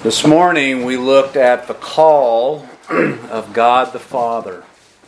This morning we looked at the call of God the Father.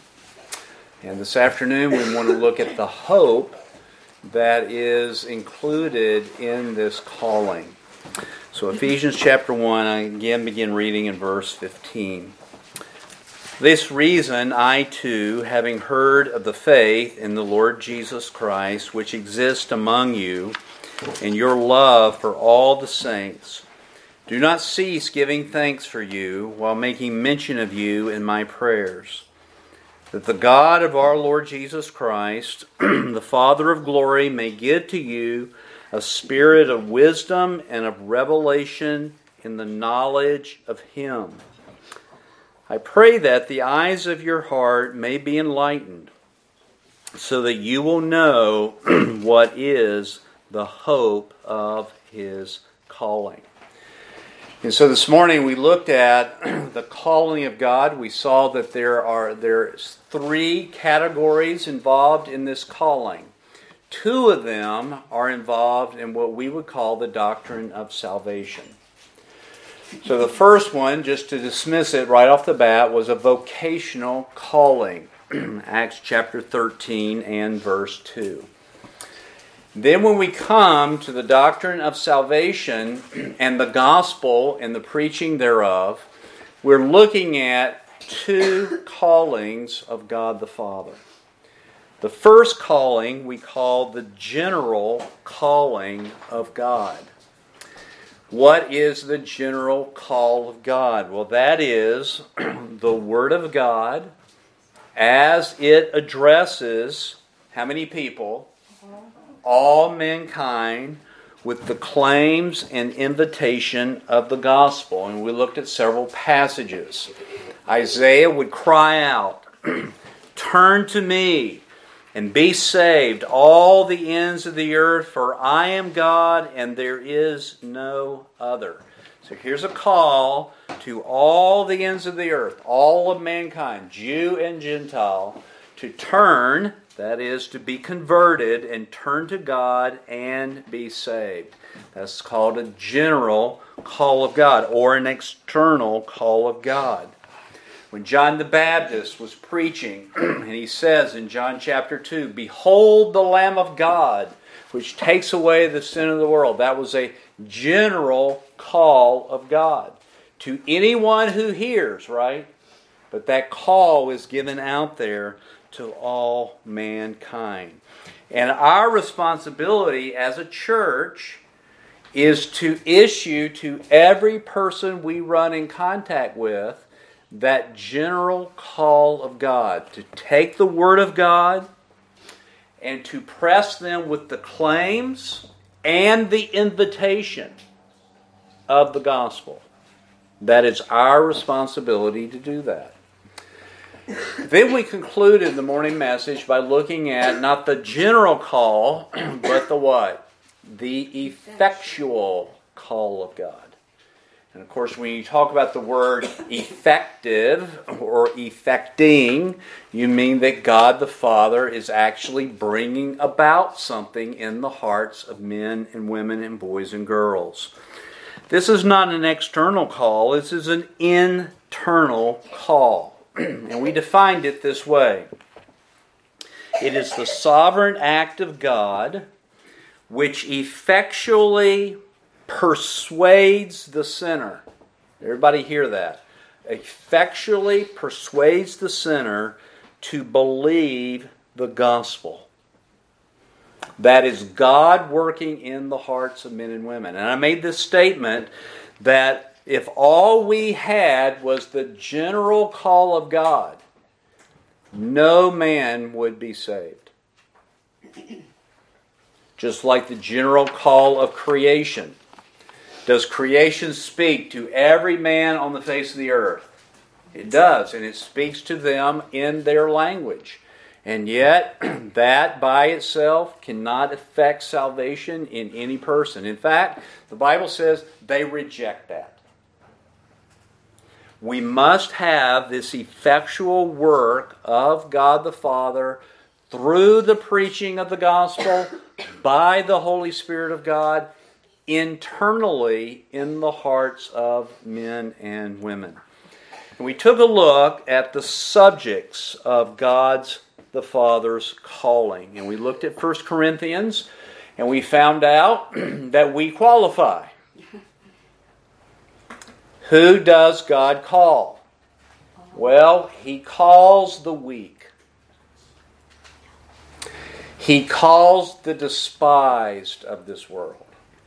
And this afternoon we want to look at the hope that is included in this calling. So Ephesians chapter 1, I again begin reading in verse 15. This reason I too, having heard of the faith in the Lord Jesus Christ, which exists among you, and your love for all the saints, do not cease giving thanks for you while making mention of you in my prayers, that the God of our Lord Jesus Christ, the Father of glory, may give to you a spirit of wisdom and of revelation in the knowledge of Him. I pray that the eyes of your heart may be enlightened, so that you will know what is the hope of His calling. And so this morning we looked at the calling of God. We saw that there's three categories involved in this calling. Two of them are involved in what we would call the doctrine of salvation. So the first one, just to dismiss it right off the bat, was a vocational calling. Acts chapter 13 and verse 2. Then when we come to the doctrine of salvation and the gospel and the preaching thereof, we're looking at two callings of God the Father. The first calling we call the general calling of God. What is the general call of God? Well, that is the Word of God as it addresses how many people? All mankind, with the claims and invitation of the gospel. And we looked at several passages. Isaiah would cry out, "Turn to me and be saved, all the ends of the earth, for I am God and there is no other." So here's a call to all the ends of the earth, all of mankind, Jew and Gentile, to turn, that is, to be converted and turn to God and be saved. That's called a general call of God, or an external call of God. When John the Baptist was preaching, and he says in John chapter 2, "Behold the Lamb of God, which takes away the sin of the world." That was a general call of God to anyone who hears, right? But that call is given out there to all mankind. And our responsibility as a church is to issue to every person we run in contact with that general call of God, to take the Word of God and to press them with the claims and the invitation of the gospel. That is our responsibility to do that. Then we concluded the morning message by looking at not the general call, but the what? The effectual call of God. And of course, when you talk about the word effective or effecting, you mean that God the Father is actually bringing about something in the hearts of men and women and boys and girls. This is not an external call, this is an internal call. And we defined it this way. It is the sovereign act of God which effectually persuades the sinner. Everybody hear that? Effectually persuades the sinner to believe the gospel. That is God working in the hearts of men and women. And I made this statement that if all we had was the general call of God, no man would be saved. Just like the general call of creation. Does creation speak to every man on the face of the earth? It does, and it speaks to them in their language. And yet, that by itself cannot affect salvation in any person. In fact, the Bible says they reject that. We must have this effectual work of God the Father through the preaching of the gospel by the Holy Spirit of God internally in the hearts of men and women. And we took a look at the subjects of God's the Father's calling. And we looked at 1 Corinthians, and we found out that we qualify. Who does God call? Well, He calls the weak. He calls the despised of this world.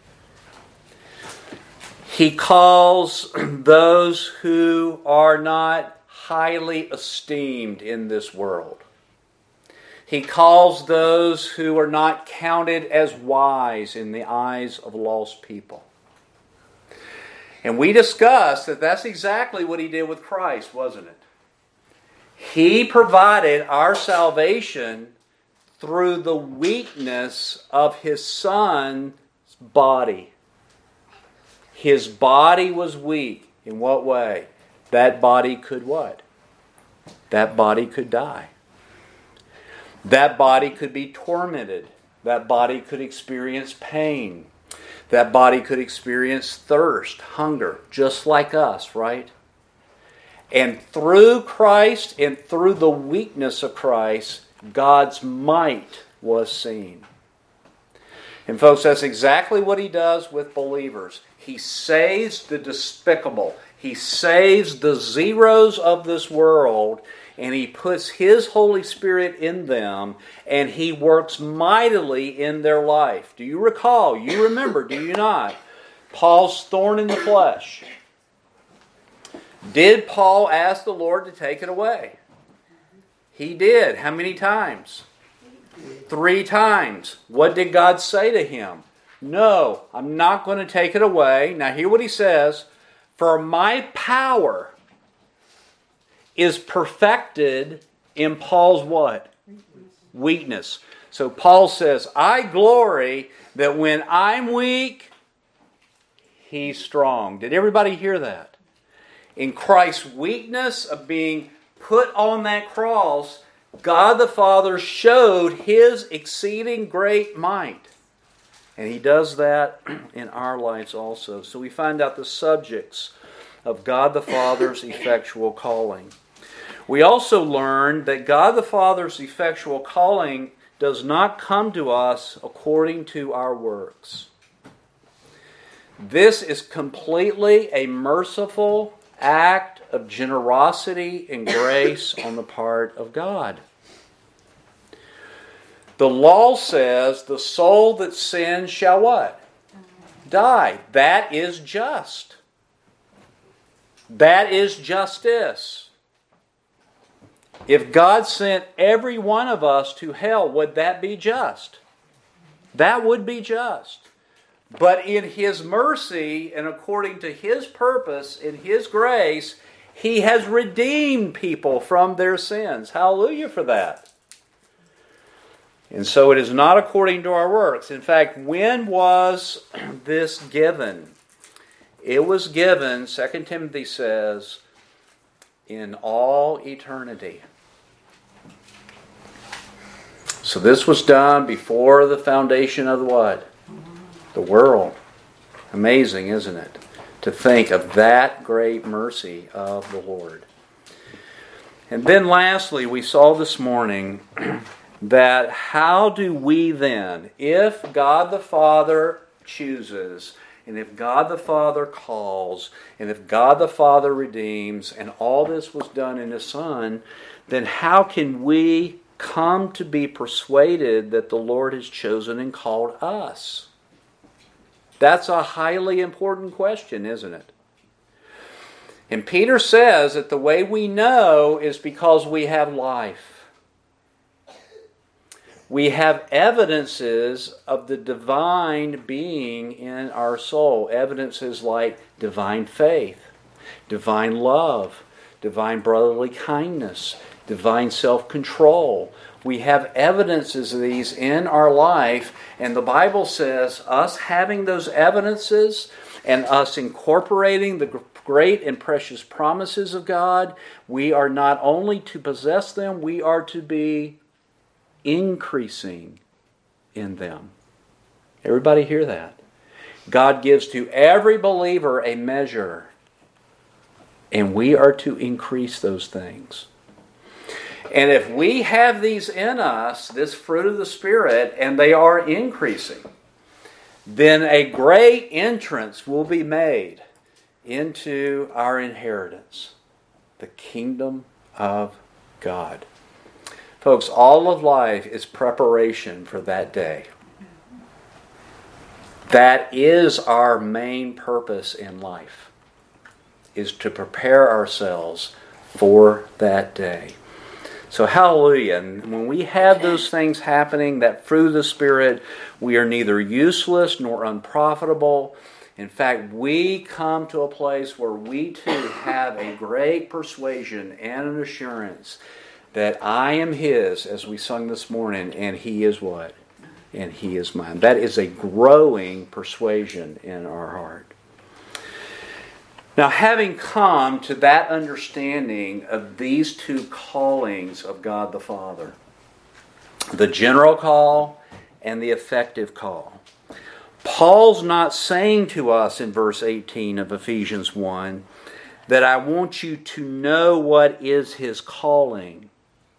He calls those who are not highly esteemed in this world. He calls those who are not counted as wise in the eyes of lost people. And we discussed that that's exactly what He did with Christ, wasn't it? He provided our salvation through the weakness of His Son's body. His body was weak. In what way? That body could what? That body could die. That body could be tormented. That body could experience pain. That body could experience thirst, hunger, just like us, right? And through Christ and through the weakness of Christ, God's might was seen. And folks, that's exactly what He does with believers. He saves the despicable. He saves the zeros of this world, and He puts His Holy Spirit in them, and He works mightily in their life. Do you recall? You remember, do you not? Paul's thorn in the flesh. Did Paul ask the Lord to take it away? He did. How many times? 3 times. What did God say to him? No, I'm not going to take it away. Now hear what He says. For my power is perfected in Paul's what? Weakness. So Paul says, I glory that when I'm weak, He's strong. Did everybody hear that? In Christ's weakness of being put on that cross, God the Father showed His exceeding great might. And He does that in our lives also. So we find out the subjects of God the Father's effectual calling. We also learned that God the Father's effectual calling does not come to us according to our works. This is completely a merciful act of generosity and grace on the part of God. The law says the soul that sins shall what? Die. That is just. That is justice. If God sent every one of us to hell, would that be just? That would be just. But in His mercy and according to His purpose, in His grace, He has redeemed people from their sins. Hallelujah for that. And so it is not according to our works. In fact, when was this given? It was given, 2 Timothy says, in all eternity. So this was done before the foundation of the what? The world. Amazing, isn't it? To think of that great mercy of the Lord. And then lastly, we saw this morning that how do we then, if God the Father chooses, and if God the Father calls, and if God the Father redeems, and all this was done in His Son, then how can we come to be persuaded that the Lord has chosen and called us? That's a highly important question, isn't it? And Peter says that the way we know is because we have life. We have evidences of the divine being in our soul. Evidences like divine faith, divine love, divine brotherly kindness, divine self-control. We have evidences of these in our life, and the Bible says us having those evidences and us incorporating the great and precious promises of God, we are not only to possess them, we are to be increasing in them. Everybody hear that? God gives to every believer a measure, and we are to increase those things. And if we have these in us, this fruit of the Spirit, and they are increasing, then a great entrance will be made into our inheritance, the kingdom of God. Folks, all of life is preparation for that day. That is our main purpose in life, is to prepare ourselves for that day. So hallelujah. And when we have those things happening, that fruit of the Spirit, we are neither useless nor unprofitable. In fact, we come to a place where we too have a great persuasion and an assurance that I am His, as we sung this morning, and He is what? And He is mine. That is a growing persuasion in our heart. Now, having come to that understanding of these two callings of God the Father, the general call and the effective call, Paul's not saying to us in verse 18 of Ephesians 1 that I want you to know what is His calling.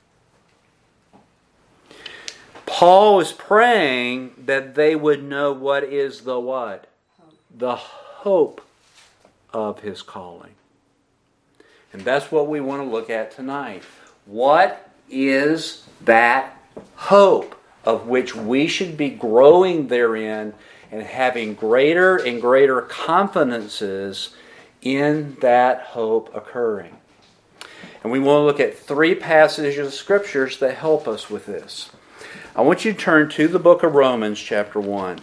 Paul is praying that they would know what is the what? The hope of His calling. And that's what we want to look at tonight. What is that hope of which we should be growing therein and having greater and greater confidences in that hope occurring? And we want to look at 3 passages of Scriptures that help us with this. I want you to turn to the book of Romans chapter 1.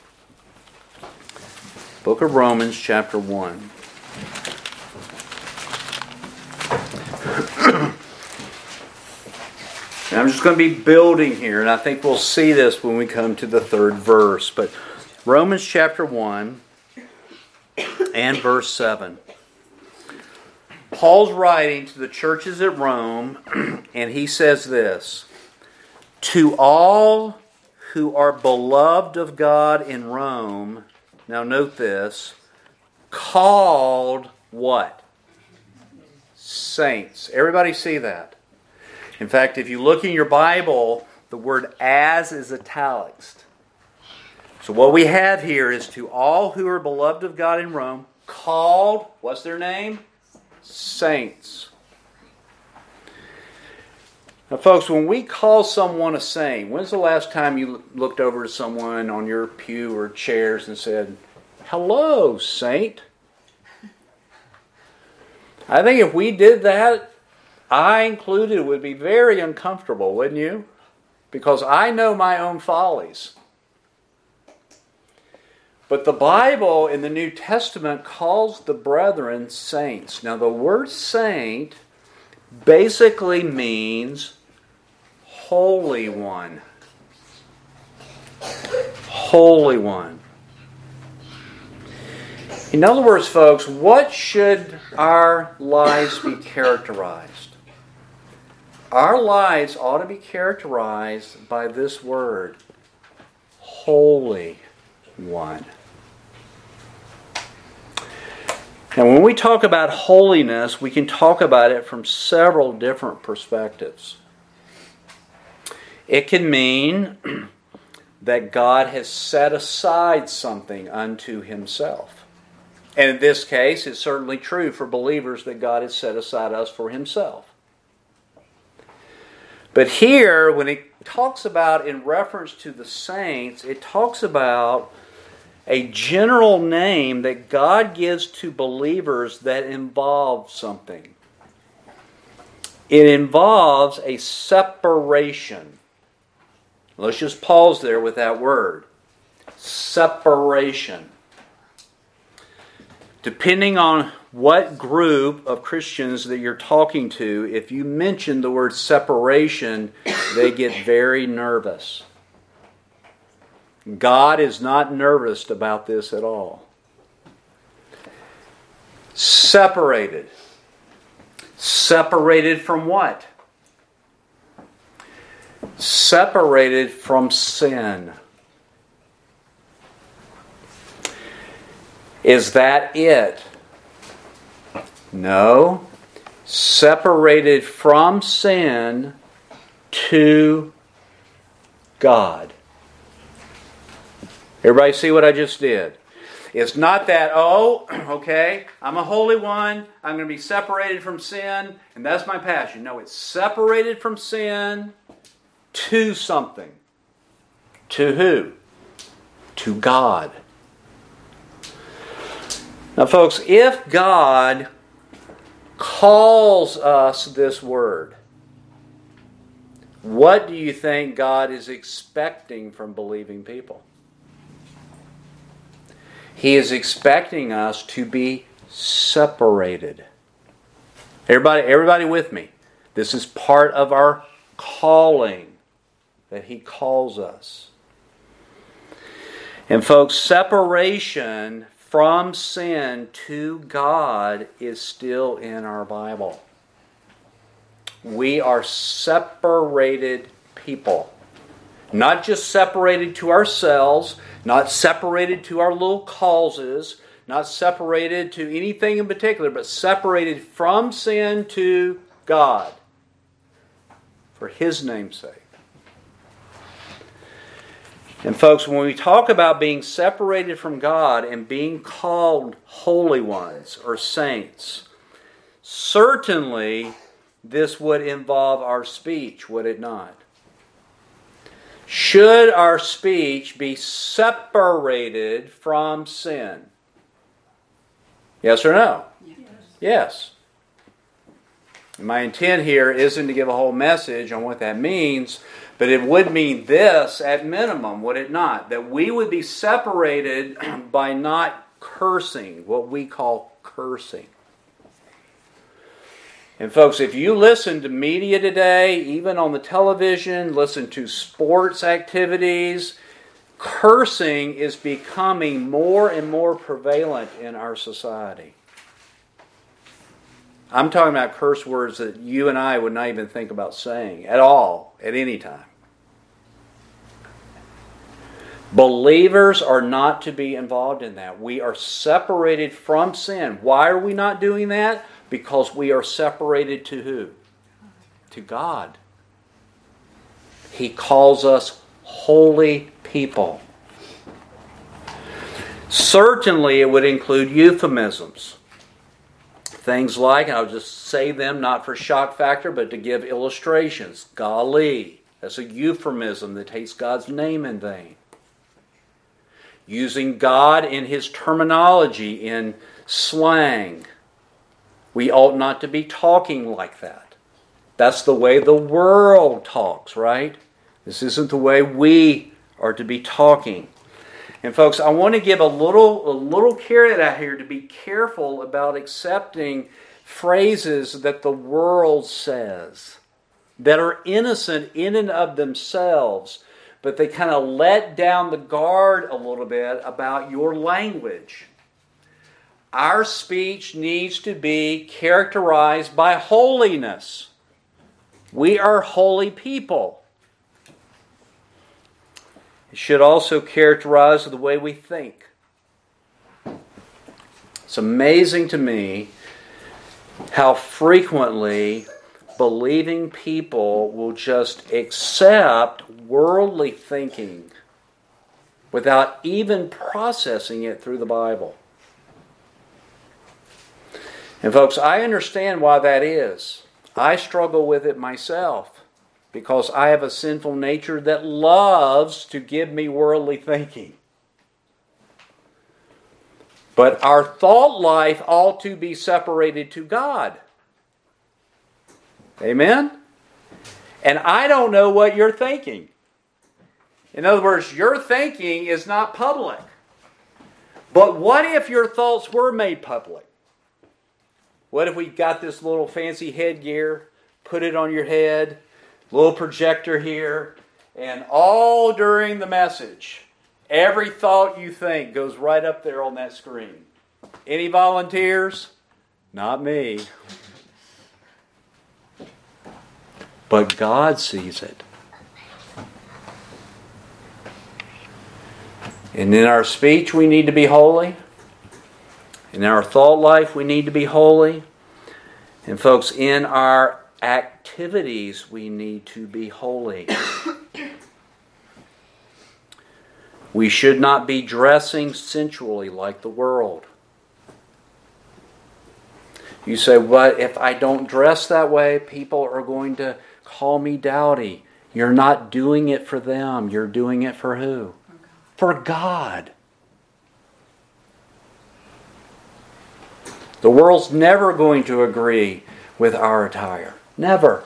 Book of Romans chapter 1. And I'm just going to be building here, and I think we'll see this when we come to the 3rd verse. But Romans chapter 1 and verse 7. Paul's writing to the churches at Rome, and he says this: to all who are beloved of God in Rome, now note this, called what? Saints. Everybody see that? In fact, if you look in your Bible, the word as is italics. So what we have here is to all who are beloved of God in Rome, called, what's their name? Saints. Now folks, when we call someone a saint, when's the last time you looked over to someone on your pew or chairs and said, "Hello, saint"? I think if we did that, I included, would be very uncomfortable, wouldn't you? Because I know my own follies. But the Bible in the New Testament calls the brethren saints. Now the word saint basically means Holy One. Holy One. In other words, folks, what should our lives be characterized? Our lives ought to be characterized by this word, Holy One. Now, when we talk about holiness, we can talk about it from several different perspectives. It can mean that God has set aside something unto Himself. And in this case, it's certainly true for believers that God has set aside us for Himself. But here, when it talks about in reference to the saints, it talks about a general name that God gives to believers that involves something. It involves a separation. Let's just pause there with that word. Separation. Depending on what group of Christians that you're talking to, if you mention the word separation, they get very nervous. God is not nervous about this at all. Separated. Separated from what? Separated from sin. Is that it? No. Separated from sin to God. Everybody see what I just did? It's not that, okay, I'm a holy one, I'm going to be separated from sin, and that's my passion. No, it's separated from sin to something. To who? To God. Now, folks, if God calls us this word, what do you think God is expecting from believing people? He is expecting us to be separated. Everybody with me? This is part of our calling that He calls us. And folks, separation from sin to God is still in our Bible. We are separated people. Not just separated to ourselves, not separated to our little causes, not separated to anything in particular, but separated from sin to God for His name's sake. And folks, when we talk about being separated from God and being called holy ones or saints, certainly this would involve our speech, would it not? Should our speech be separated from sin? Yes or no? Yes. My intent here isn't to give a whole message on what that means, but it would mean this at minimum, would it not? That we would be separated by not cursing, what we call cursing. And folks, if you listen to media today, even on the television, listen to sports activities, cursing is becoming more and more prevalent in our society. I'm talking about curse words that you and I would not even think about saying at all, at any time. Believers are not to be involved in that. We are separated from sin. Why are we not doing that? Because we are separated to who? To God. He calls us holy people. Certainly it would include euphemisms. Things like, and I'll just say them not for shock factor, but to give illustrations. Golly, that's a euphemism that takes God's name in vain. Using God in His terminology, in slang. We ought not to be talking like that. That's the way the world talks, right? This isn't the way we are to be talking. And folks, I want to give a little caveat out here to be careful about accepting phrases that the world says that are innocent in and of themselves, but they kind of let down the guard a little bit about your language. Our speech needs to be characterized by holiness. We are holy people. It should also characterize the way we think. It's amazing to me how frequently believing people will just accept worldly thinking without even processing it through the Bible. And folks, I understand why that is. I struggle with it myself because I have a sinful nature that loves to give me worldly thinking. But our thought life ought to be separated to God. Amen? And I don't know what you're thinking. In other words, your thinking is not public. But what if your thoughts were made public? What if we got this little fancy headgear, put it on your head, little projector here, and all during the message, every thought you think goes right up there on that screen. Any volunteers? Not me. But God sees it. And in our speech, we need to be holy. In our thought life, we need to be holy. And folks, in our activities, we need to be holy. We should not be dressing sensually like the world. You say, "But if I don't dress that way, people are going to call me dowdy." You're not doing it for them. You're doing it for who? For God. The world's never going to agree with our attire. Never.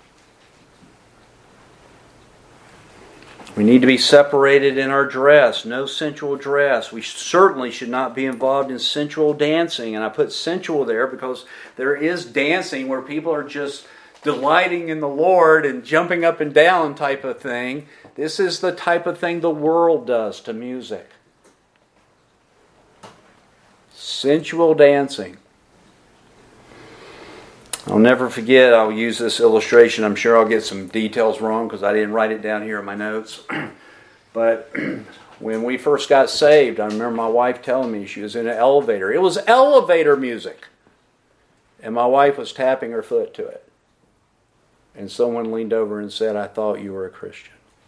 We need to be separated in our dress. No sensual dress. We certainly should not be involved in sensual dancing. And I put sensual there because there is dancing where people are just delighting in the Lord and jumping up and down type of thing. This is the type of thing the world does to music. Sensual dancing. I'll never forget, I'll use this illustration. I'm sure I'll get some details wrong because I didn't write it down here in my notes. But when we first got saved, I remember my wife telling me she was in an elevator. It was elevator music. And my wife was tapping her foot to it. And someone leaned over and said, "I thought you were a Christian."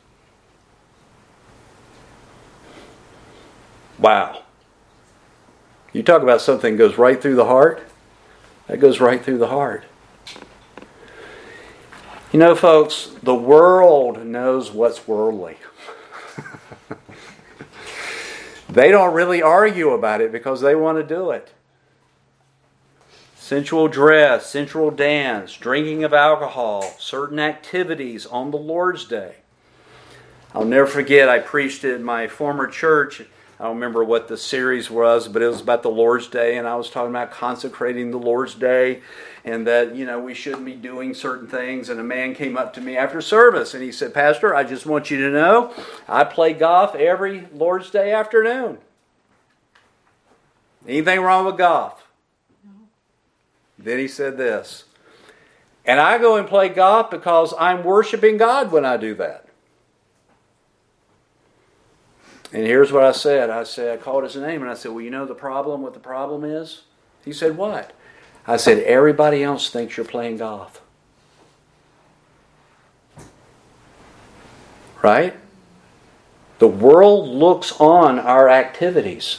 Wow. You talk about something that goes right through the heart. That goes right through the heart. You know, folks, the world knows what's worldly. They don't really argue about it because they want to do it. Sensual dress, sensual dance, drinking of alcohol, certain activities on the Lord's Day. I'll never forget, I preached at my former church. I don't remember what the series was, but it was about the Lord's Day, and I was talking about consecrating the Lord's Day, and that, we shouldn't be doing certain things. And a man came up to me after service, and he said, "Pastor, I just want you to know, I play golf every Lord's Day afternoon. Anything wrong with golf?" No. Then he said this, "And I go and play golf because I'm worshiping God when I do that." And here's what I said. I called his name and I said, "Well, you know what the problem is?" He said, "What?" I said, "Everybody else thinks you're playing golf." Right? The world looks on our activities.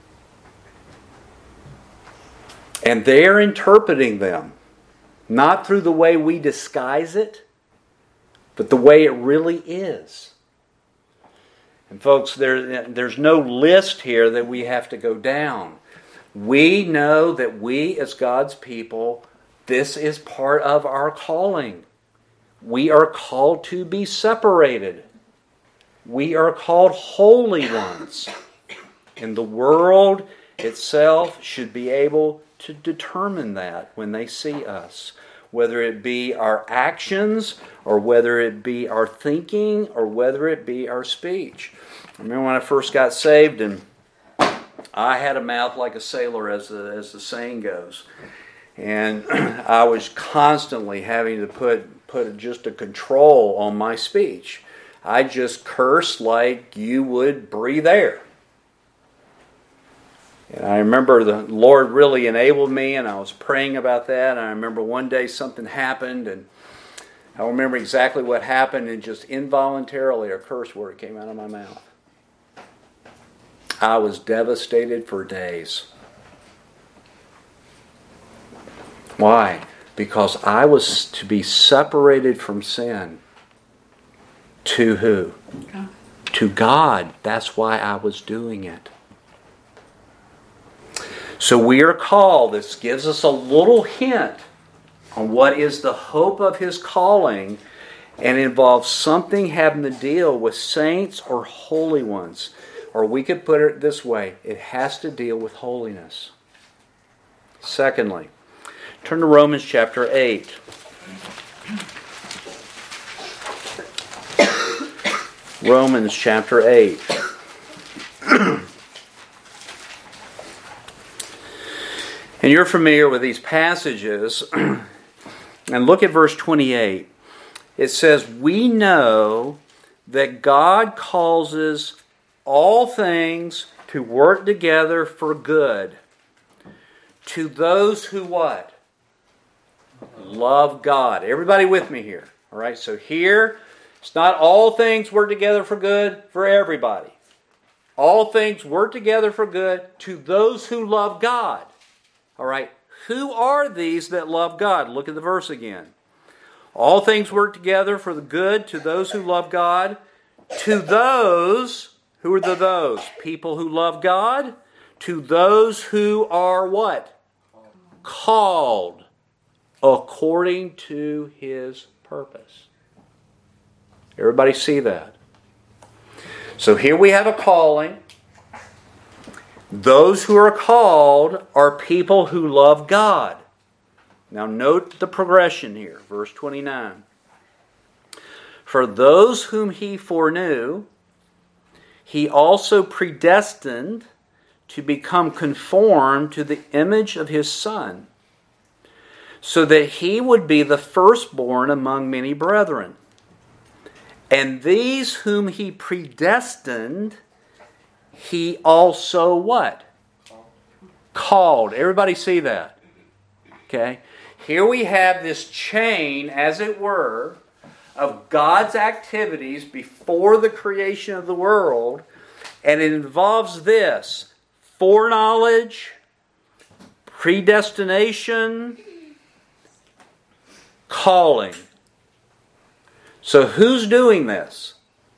And they're interpreting them. Not through the way we disguise it, but the way it really is. And folks, there's no list here that we have to go down. We know that we, as God's people, this is part of our calling. We are called to be separated. We are called holy ones. And the world itself should be able to determine that when they see us. Whether it be our actions, or whether it be our thinking, or whether it be our speech. I remember when I first got saved, and I had a mouth like a sailor, as the saying goes. And I was constantly having to put just a control on my speech. I just cursed like you would breathe air. And I remember the Lord really enabled me, and I was praying about that. And I remember one day something happened, and I don't remember exactly what happened, and just involuntarily a curse word came out of my mouth. I was devastated for days. Why? Because I was to be separated from sin. To who? God. To God. That's why I was doing it. So we are called. This gives us a little hint on what is the hope of His calling, and involves something having to deal with saints or holy ones. Or we could put it this way, it has to deal with holiness. Secondly, turn to Romans chapter 8. Romans chapter 8. And you're familiar with these passages. And look at verse 28. It says, "We know that God causes all things to work together for good to those who what? Love God. Everybody with me here. All right, so here, it's not all things work together for good for everybody. All things work together for good to those who love God. All right, who are these that love God? Look at the verse again. All things work together for the good to those who love God. To those, who are the those? People who love God. To those who are what? Called according to His purpose. Everybody see that? So here we have a calling. Those who are called are people who love God. Now note the progression here. Verse 29. For those whom He foreknew, He also predestined to become conformed to the image of His Son, so that He would be the firstborn among many brethren. And these whom He predestined, He also what? Called. Everybody see that? Okay. Here we have this chain, as it were, of God's activities before the creation of the world, and it involves this: foreknowledge, predestination, calling. So who's doing this?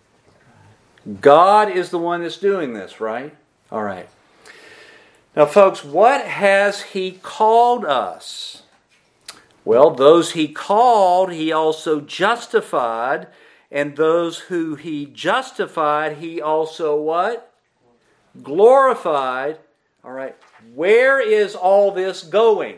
God is the one that's doing this, right? All right. Now, folks, what has He called us? Well, those He called, He also justified. And those who He justified, He also what? Glorified. All right. Where is all this going?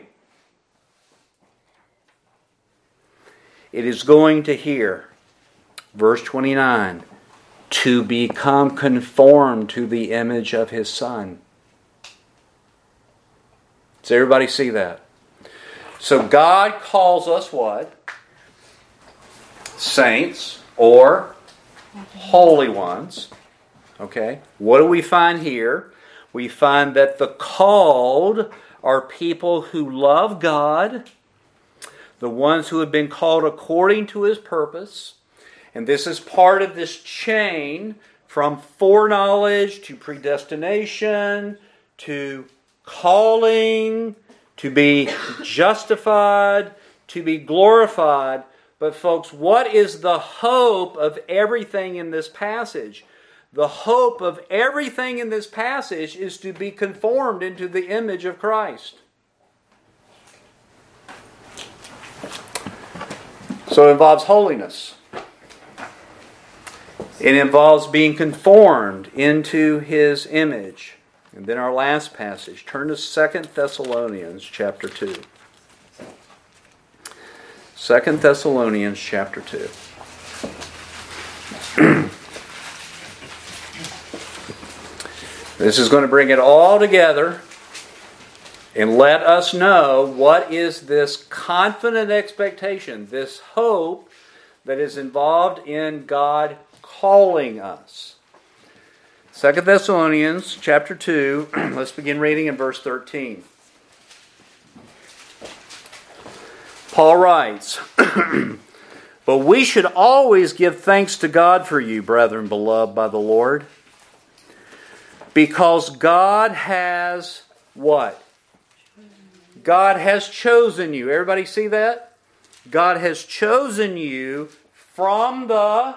It is going to here. Verse 29. To become conformed to the image of His Son. Does everybody see that? So God calls us what? Saints or holy ones. Okay. What do we find here? We find that the called are people who love God, the ones who have been called according to His purpose. And this is part of this chain from foreknowledge to predestination to calling, to be justified, to be glorified. But folks, what is the hope of everything in this passage? The hope of everything in this passage is to be conformed into the image of Christ. So it involves holiness. It involves being conformed into His image. And then our last passage. Turn to 2 Thessalonians chapter 2. 2 Thessalonians chapter 2. This is going to bring it all together and let us know what is this confident expectation, this hope that is involved in God calling us. 2 Thessalonians chapter 2, let's begin reading in verse 13. Paul writes, But we should always give thanks to God for you, brethren beloved by the Lord, because God has what? God has chosen you. Everybody see that? God has chosen you from the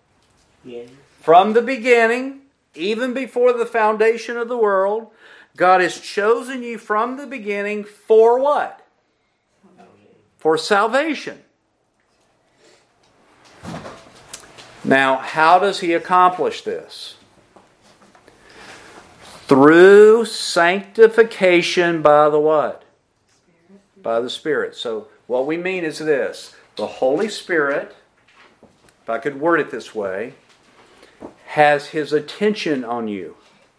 beginning, even before the foundation of the world. God has chosen you from the beginning for what? For salvation. Now, how does He accomplish this? Through sanctification by the what? By the Spirit. So what we mean is this. The Holy Spirit, if I could word it this way, has His attention on you.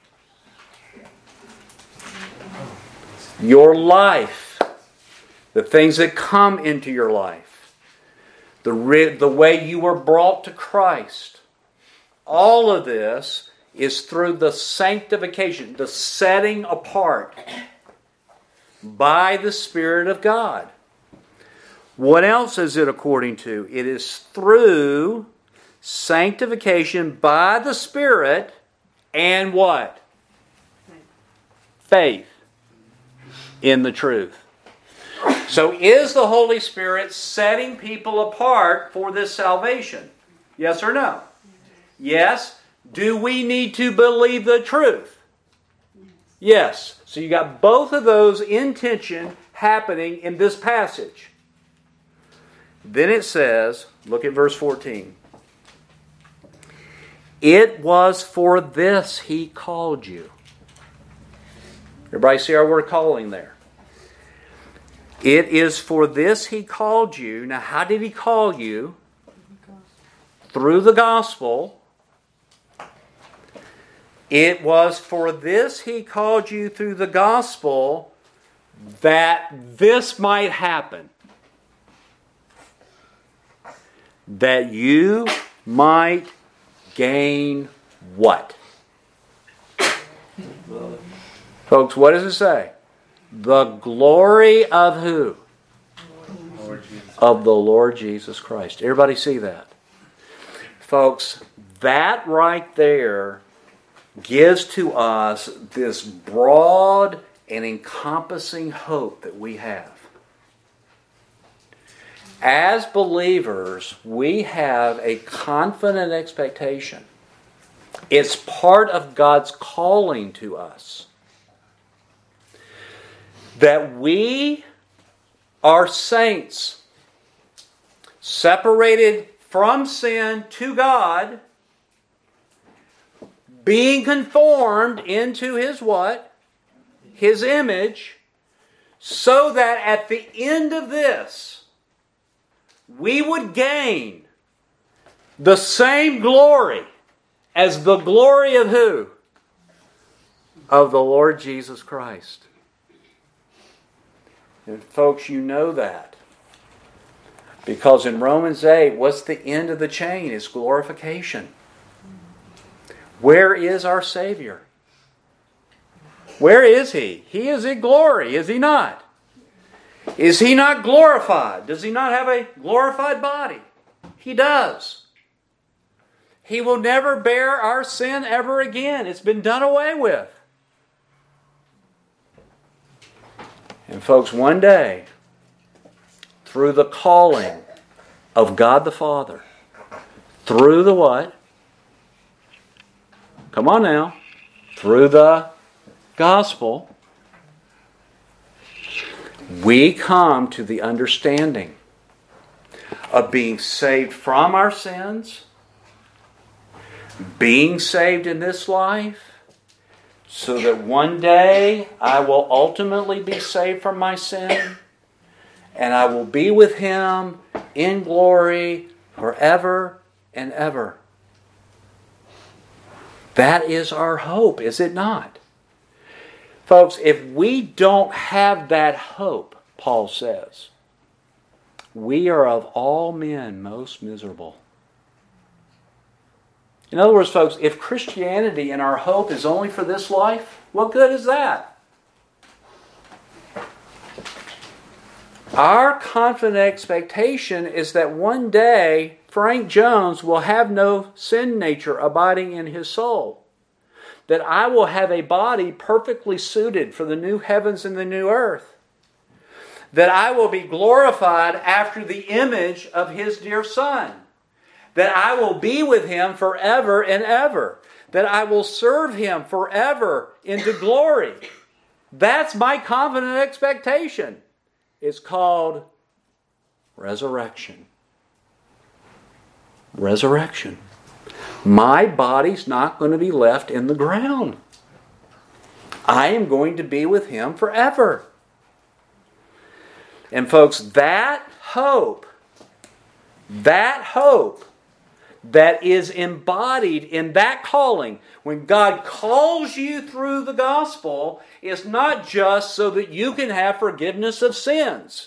Your life, the things that come into your life, the way you were brought to Christ, all of this is through the sanctification, the setting apart, by the Spirit of God. What else is it according to? It is through sanctification by the Spirit and what? Faith in the truth. So is the Holy Spirit setting people apart for this salvation? Yes or no? Yes. Do we need to believe the truth? Yes. So you got both of those in tension happening in this passage. Then it says, look at verse 14. It was for this He called you. Everybody see our word calling there? It is for this He called you. Now, how did He call you? Through the gospel. It was for this He called you through the gospel, that this might happen. That you might gain what? Folks, what does it say? The glory of who? Of the Lord Jesus Christ. Everybody see that? Folks, that right there gives to us this broad and encompassing hope that we have. As believers, we have a confident expectation. It's part of God's calling to us that we are saints, separated from sin to God, being conformed into His what? His image, so that at the end of this, we would gain the same glory as the glory of who? Of the Lord Jesus Christ. And folks, you know that. Because in Romans 8, what's the end of the chain? It's glorification. Where is our Savior? Where is He? He is in glory, is He not? Is He not glorified? Does He not have a glorified body? He does. He will never bear our sin ever again. It's been done away with. And folks, one day, through the calling of God the Father, through the what? Come on now. Through the gospel, we come to the understanding of being saved from our sins, being saved in this life, so that one day I will ultimately be saved from my sin, and I will be with Him in glory forever and ever. That is our hope, is it not? Folks, if we don't have that hope, Paul says, we are of all men most miserable. In other words, folks, if Christianity and our hope is only for this life, what good is that? Our confident expectation is that one day Frank Jones will have no sin nature abiding in his soul. That I will have a body perfectly suited for the new heavens and the new earth. That I will be glorified after the image of His dear Son. That I will be with Him forever and ever. That I will serve Him forever into glory. That's my confident expectation. It's called resurrection. Resurrection. My body's not going to be left in the ground. I am going to be with Him forever. And folks, that hope that is embodied in that calling, when God calls you through the gospel, is not just so that you can have forgiveness of sins.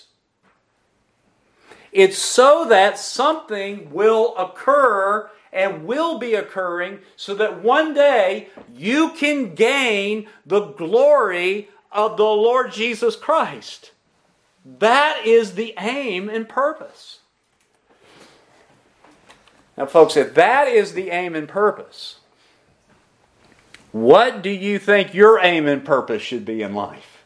It's so that something will occur and will be occurring so that one day you can gain the glory of the Lord Jesus Christ. That is the aim and purpose. Now, folks, if that is the aim and purpose, what do you think your aim and purpose should be in life?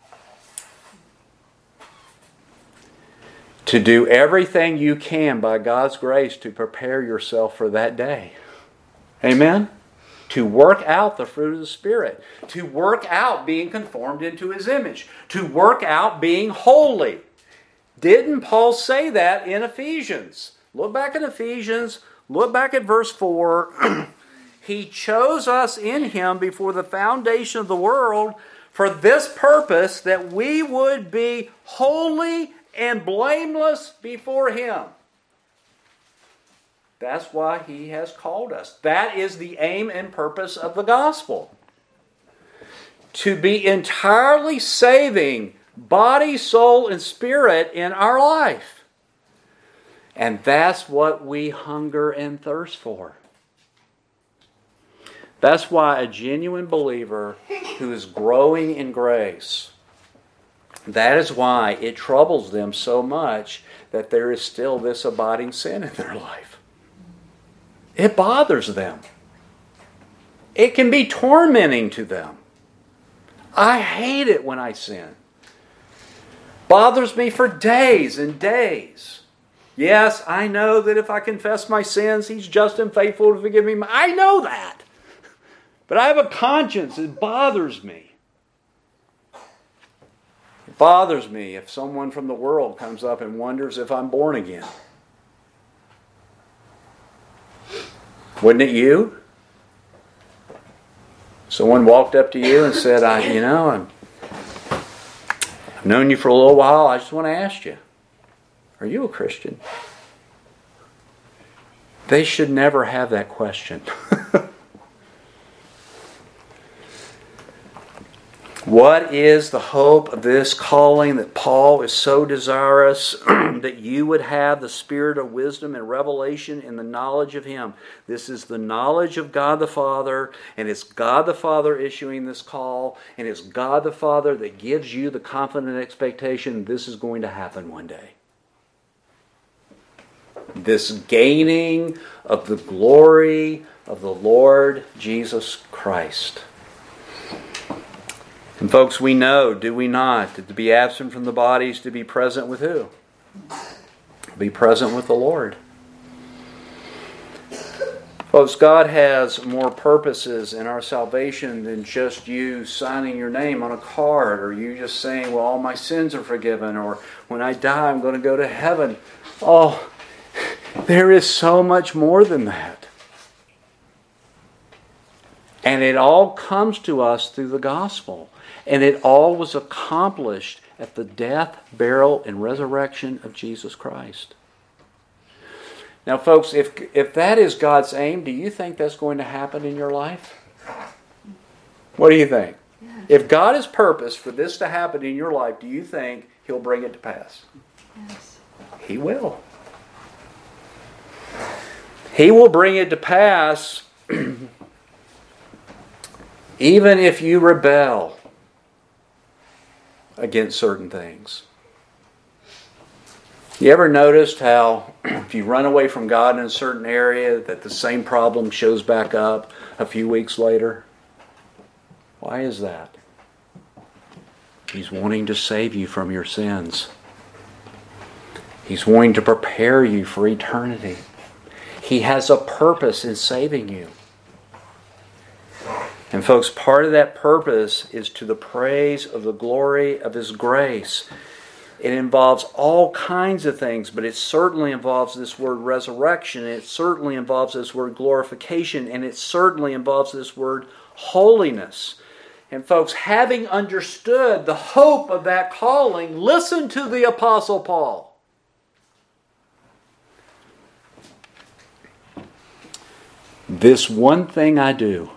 To do everything you can by God's grace to prepare yourself for that day. Amen? To work out the fruit of the Spirit. To work out being conformed into His image. To work out being holy. Didn't Paul say that in Ephesians? Look back at Ephesians. Look back at verse 4. He chose us in Him before the foundation of the world for this purpose, that we would be holy and blameless before Him. That's why He has called us. That is the aim and purpose of the gospel. To be entirely saving body, soul, and spirit in our life. And that's what we hunger and thirst for. That's why a genuine believer who is growing in grace, that is why it troubles them so much that there is still this abiding sin in their life. It bothers them. It can be tormenting to them. I hate it when I sin. Bothers me for days and days. Yes, I know that if I confess my sins, He's just and faithful to forgive me. I know that. But I have a conscience. It bothers me. It bothers me if someone from the world comes up and wonders if I'm born again. Wouldn't it you? Someone walked up to you and said, I've known you for a little while. I just want to ask you, are you a Christian? They should never have that question. What is the hope of this calling that Paul is so desirous that you would have the spirit of wisdom and revelation in the knowledge of Him? This is the knowledge of God the Father, and it's God the Father issuing this call, and it's God the Father that gives you the confident expectation this is going to happen one day. This gaining of the glory of the Lord Jesus Christ. And folks, we know, do we not, that to be absent from the body is to be present with who? Be present with the Lord. Folks, God has more purposes in our salvation than just you signing your name on a card, or you just saying, well, all my sins are forgiven, or when I die, I'm going to go to heaven. Oh, there is so much more than that. And it all comes to us through the gospel. And it all was accomplished at the death, burial, and resurrection of Jesus Christ. Now, folks, if that is God's aim, do you think that's going to happen in your life? What do you think? Yes. If God has purpose for this to happen in your life, do you think He'll bring it to pass? Yes. He will. He will bring it to pass even if you rebel against certain things. You ever noticed how if you run away from God in a certain area that the same problem shows back up a few weeks later? Why is that? He's wanting to save you from your sins. He's wanting to prepare you for eternity. He has a purpose in saving you. And folks, part of that purpose is to the praise of the glory of His grace. It involves all kinds of things, but it certainly involves this word resurrection, it certainly involves this word glorification, and it certainly involves this word holiness. And folks, having understood the hope of that calling, listen to the Apostle Paul. This one thing I do,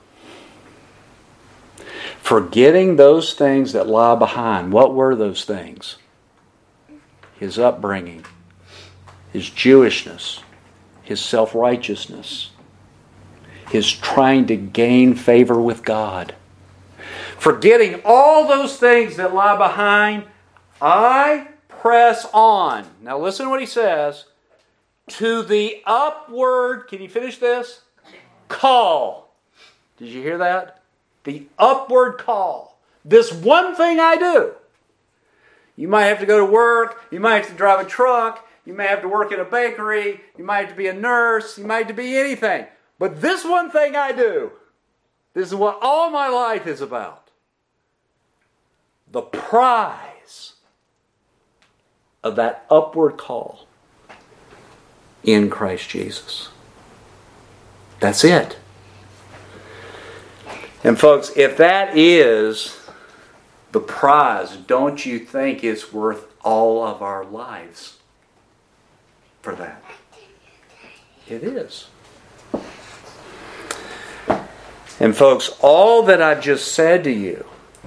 forgetting those things that lie behind. What were those things? His upbringing, his Jewishness, his self-righteousness, his trying to gain favor with God. Forgetting all those things that lie behind, I press on. Now listen to what he says. To the upward, can you finish this? Call. Did you hear that? The upward call. This one thing I do. You might have to go to work. You might have to drive a truck. You may have to work in a bakery. You might have to be a nurse. You might have to be anything. But this one thing I do. This is what all my life is about. The prize of that upward call in Christ Jesus. That's it. And folks, if that is the prize, don't you think it's worth all of our lives for that? It is. And folks, all that I've just said to you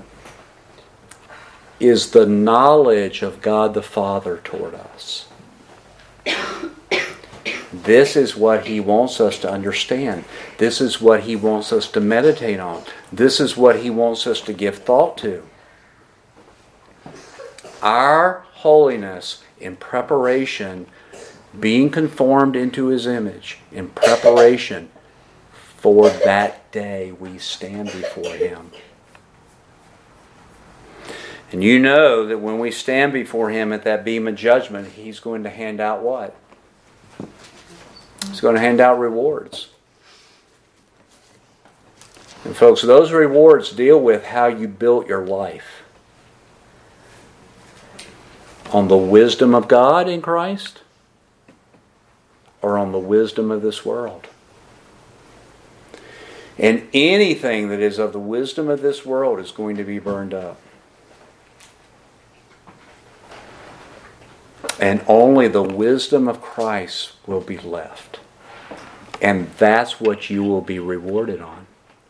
is the knowledge of God the Father toward us. This is what He wants us to understand. This is what He wants us to meditate on. This is what He wants us to give thought to. Our holiness in preparation, being conformed into His image, in preparation for that day we stand before Him. And you know that when we stand before Him at that beam of judgment, He's going to hand out what? He's going to hand out rewards. And folks, those rewards deal with how you built your life. On the wisdom of God in Christ, or on the wisdom of this world. And anything that is of the wisdom of this world is going to be burned up. And only the wisdom of Christ will be left. And that's what you will be rewarded on.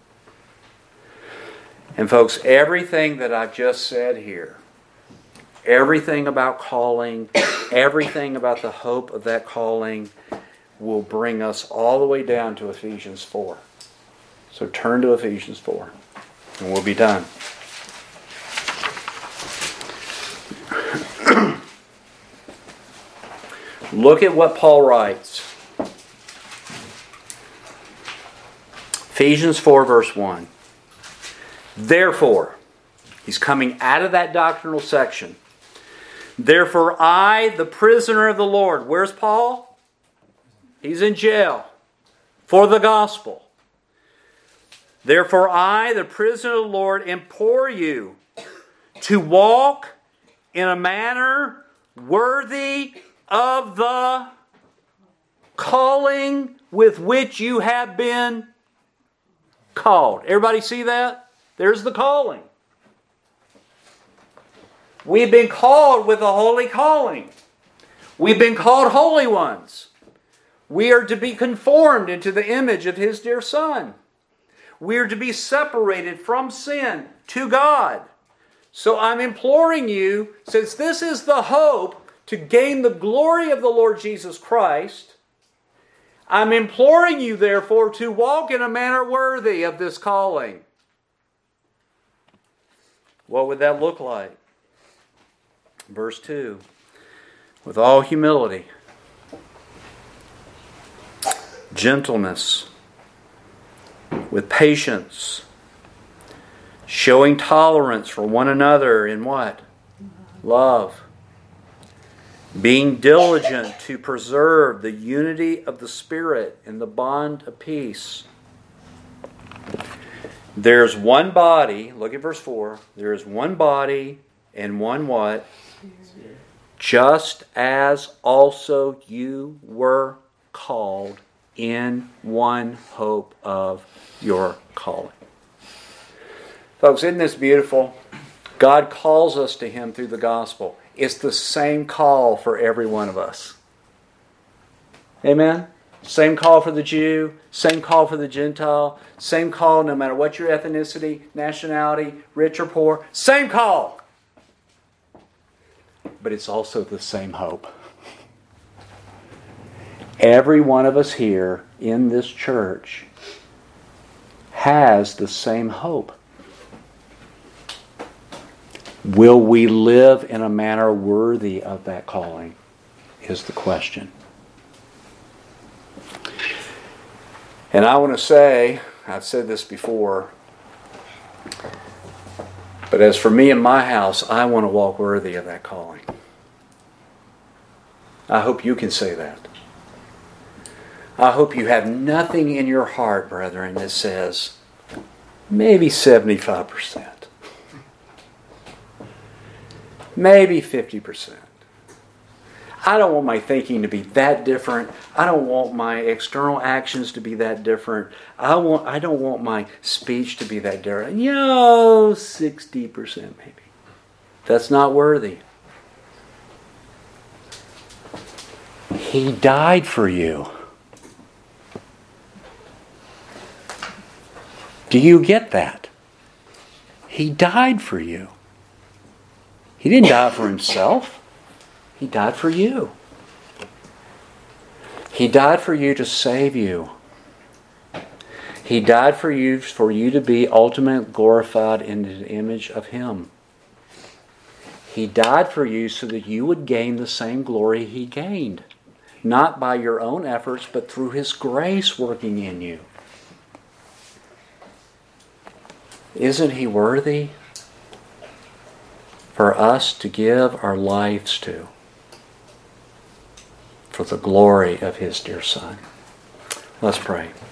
And folks, everything that I've just said here, everything about calling, everything about the hope of that calling will bring us all the way down to Ephesians 4. So turn to Ephesians 4 and we'll be done. Look at what Paul writes. Ephesians 4 verse 1. Therefore, he's coming out of that doctrinal section. Therefore I, the prisoner of the Lord. Where's Paul? He's in jail for the gospel. Therefore I, the prisoner of the Lord, implore you to walk in a manner worthy of the calling with which you have been called. Everybody see that? There's the calling. We've been called with a holy calling. We've been called holy ones. We are to be conformed into the image of His dear Son. We are to be separated from sin to God. So I'm imploring you, since this is the hope to gain the glory of the Lord Jesus Christ, I'm imploring you, therefore, to walk in a manner worthy of this calling. What would that look like? Verse 2. With all humility, gentleness, with patience, showing tolerance for one another in what? Love. Being diligent to preserve the unity of the Spirit in the bond of peace. There's one body, look at verse 4. There is one body and one what? Just as also you were called in one hope of your calling. Folks, isn't this beautiful? God calls us to Him through the gospel. It's the same call for every one of us. Amen? Same call for the Jew, same call for the Gentile, same call no matter what your ethnicity, nationality, rich or poor, same call. But it's also the same hope. Every one of us here in this church has the same hope. Will we live in a manner worthy of that calling? Is the question. And I want to say, I've said this before, but as for me and my house, I want to walk worthy of that calling. I hope you can say that. I hope you have nothing in your heart, brethren, that says, maybe 75%. Maybe 50%. I don't want my thinking to be that different. I don't want my external actions to be that different. I don't want my speech to be that different. 60% maybe. That's not worthy. He died for you. Do you get that? He died for you. He didn't die for himself. He died for you. He died for you to save you. He died for you to be ultimately glorified in the image of Him. He died for you so that you would gain the same glory He gained. Not by your own efforts, but through His grace working in you. Isn't He worthy for us to give our lives to? For the glory of His dear Son. Let's pray.